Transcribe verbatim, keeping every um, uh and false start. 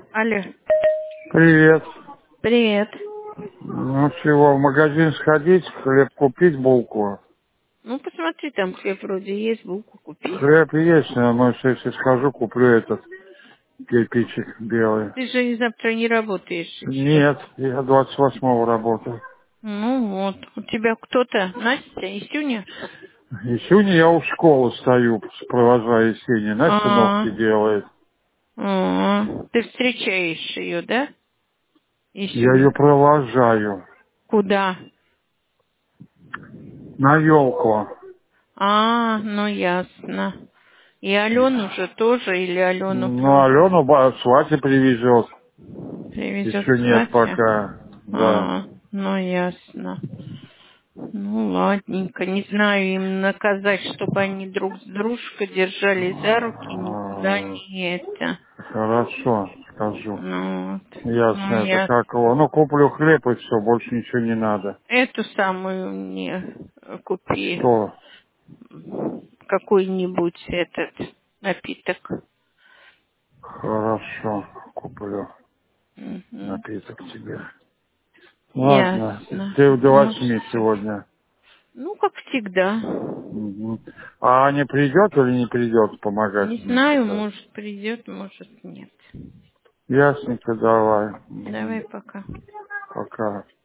Алло. Привет. Привет. Ну чего, в магазин сходить, хлеб купить, булку? Ну, посмотри, там хлеб вроде есть, булку купи. Хлеб есть, но может, если схожу, куплю этот кирпичик белый. Ты же завтра не работаешь еще. Нет, я двадцать восьмого работаю. Ну вот. У тебя кто-то? Настя, Исюня? И сегодня я у школы стою, провожаю Есени. Настя А, ногти делает. а, ты встречаешь ее, да? Я ее Исюню. провожаю Куда? на елку. А, ну ясно. И Алену же тоже, или Алену Ну, проводит? Алену ба- свати привезет. Привезет Еще нет Сватя? пока. Да. А, ну ясно. Ну, ладненько. Не знаю, им наказать, чтобы они друг с дружкой держались за руки, никуда А, не это. Хорошо, скажу. Ну, вот. Ну, Ясно, это я как его. Ну, куплю хлеб и все, больше ничего не надо. эту самую мне купи. Что? Какой-нибудь этот напиток. Хорошо, куплю Мгм. напиток тебе. Ладно, Ясно. ты до Ну, восьми всё. сегодня. Ну, как всегда. Мгм. А Аня придет или не придет помогать Не мне знаю, сейчас? может придет, может нет. Ясненько, давай. Давай Мгм. пока. Пока.